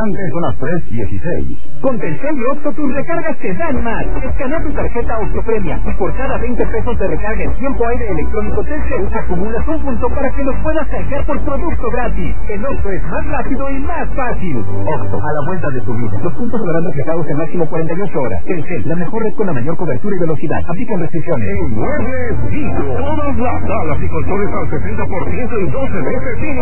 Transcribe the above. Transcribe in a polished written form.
Alicante, zonas 3 y 16. Con Telcel y Octo tus recargas te dan más. Escanea tu tarjeta Octopremia y por cada 20 pesos de recarga en tiempo aire electrónico Telcel acumulas un punto para que los puedas canjear por producto gratis. En Octo es más rápido y más fácil. Octo, a la vuelta de tu vida. Los puntos se verán reflejados en máximo 48 horas. Telcel, la mejor red con la mayor cobertura y velocidad. Aplican restricciones. En Muebles Vico, todas las salas y colchones al 60% en 12 meses sin